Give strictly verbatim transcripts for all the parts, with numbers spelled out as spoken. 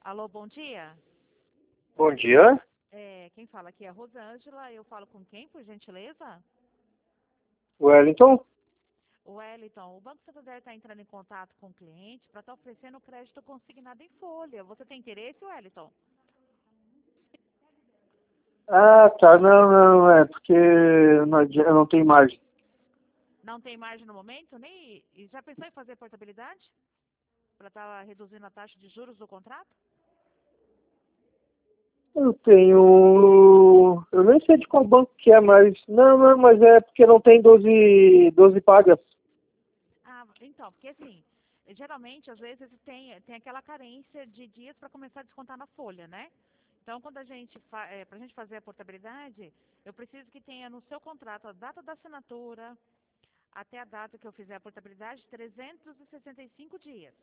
Alô, bom dia. Bom dia, É, quem fala aqui é a Rosângela. Eu falo com quem, por gentileza? Wellington. O Wellington. O Banco Santander está entrando em contato com o cliente para estar oferecendo crédito consignado em folha. Você tem interesse, Wellington? Ah, tá, não, não, é porque não adi- eu não tenho margem. Não tem margem no momento? Nem... E já pensou em fazer portabilidade? Para estar reduzindo a taxa de juros do contrato? Eu tenho. Eu nem sei de qual banco que é, mas. Não, não, mas é porque não tem doze doze pagas. Ah, então, porque assim, geralmente, às vezes, tem, tem aquela carência de dias para começar a descontar na folha, né? Então, quando a gente, fa é, para a gente fazer a portabilidade, eu preciso que tenha no seu contrato a data da assinatura, até a data que eu fizer a portabilidade, trezentos e sessenta e cinco dias.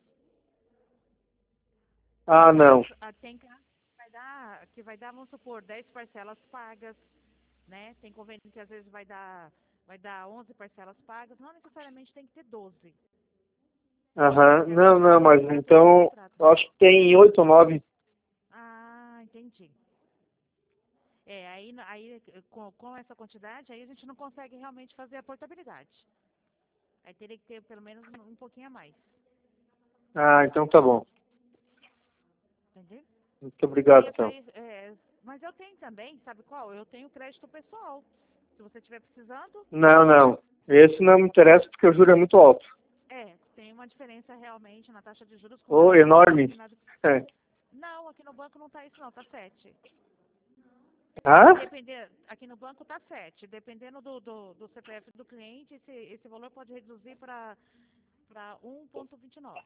Tem Ah, não. caso, ah, tem caso que vai dar, que vai dar, vamos supor, dez parcelas pagas, né? Tem convênio que às vezes vai dar, vai dar onze parcelas pagas, não necessariamente tem que ter doze. Aham, É não, assim que não, o mas contrato a gente então. contrata. Eu acho que tem oito ou nove. Ah, entendi. É, aí, aí com, com essa quantidade, aí a gente não consegue realmente fazer a portabilidade. Aí teria que ter pelo menos um, um pouquinho a mais. Ah, então tá bom. Entendeu? Muito obrigado, Seria para então. isso. É, mas eu tenho também, sabe qual? Eu tenho crédito pessoal. Se você estiver precisando, Não, não. Esse não me interessa porque o juro é muito alto. é, tem uma diferença realmente na taxa de juros com Ou relação ao enorme. consignado. É. Não, aqui no banco não tá isso não, tá sete. Aí Ah? depender, aqui no banco tá sete. Dependendo do, do, do C P F do cliente, esse, esse valor pode reduzir para para um vírgula vinte e nove.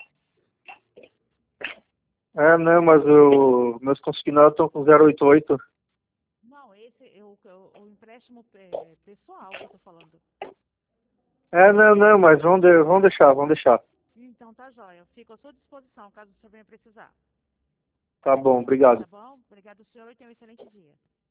É, não, mas o, meus consignados estão com zero oito oito. Não, esse é o, o, o empréstimo é, pessoal que eu tô falando. É, não, não, mas vamos, de, vamos deixar, vamos deixar. Então tá jóia. Eu fico à sua disposição caso o senhor venha precisar. Tá bom, obrigado. Tá bom? Obrigado, senhor, e tenha um excelente dia.